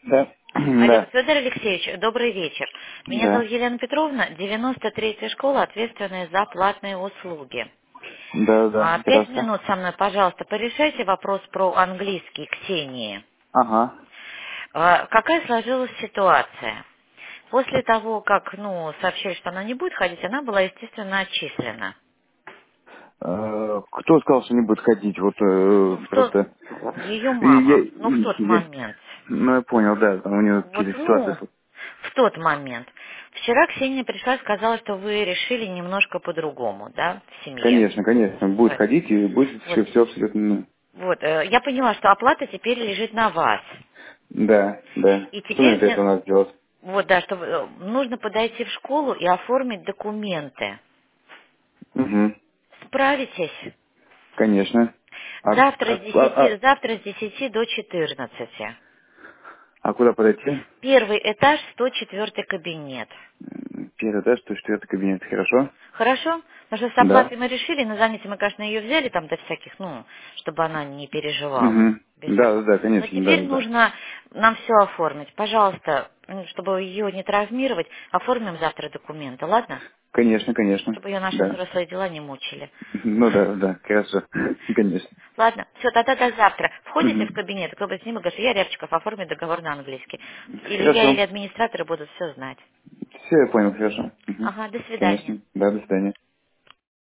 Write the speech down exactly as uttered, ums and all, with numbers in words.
Да. Алло, Да. Федор Алексеевич, добрый вечер. Меня зовут Да. Елена Петровна, девяносто третья школа, ответственная за платные услуги. Да, да. А, Пять Здравствуйте. минут со мной, пожалуйста, порешайте вопрос про английский Ксении. Ага. А, Какая сложилась ситуация? После того, как, ну, сообщили, что она не будет ходить, она была, естественно, отчислена. Э, Кто сказал, что не будет ходить? Вот э, Ну, в тот- просто... ее И я, мама, ну, в и тот я- момент. Ну, я понял, да, там у него Вот, какие-то ситуации. ну, в тот момент. Вчера Ксения пришла и сказала, что вы решили немножко по-другому, да, в семье. Конечно, конечно. Будет Вот. ходить и будет Вот. все, все абсолютно... ну, Вот. э, Я поняла, что оплата теперь лежит на вас. Да, да. И Что мне теперь для мне, этого надо сделать? вот, да, чтобы э, нужно подойти в школу и оформить документы. Угу. Справитесь? Конечно. А, Завтра с а, а, десяти, а- завтра с десяти до четырнадцати. а куда подойти? Первый этаж, сто четвёртый кабинет. Первый этаж, то четвертый кабинет. Хорошо? Хорошо? Потому что с Да. оплатой мы решили, на занятие мы, конечно, ее взяли там до всяких, ну, чтобы она не переживала. Угу. Без Да, да, всякого. да, Но конечно, да, теперь да, да. нужно нам все оформить. Пожалуйста, м, чтобы ее не травмировать, оформим завтра документы, ладно? Конечно, конечно. Чтобы ее наши Да. взрослые дела не мучили. Ну да, да, хорошо. Конечно. Ладно, все, тогда до завтра. Входите в Мгм. кабинет, кто бы с ним и говорит, я Рябчиков, оформи договор на английский. Или я, Хорошо. или администраторы будут все знать. Все, я понял, хорошо. Мгм. Ага, до свидания. Конечно. Да, до свидания.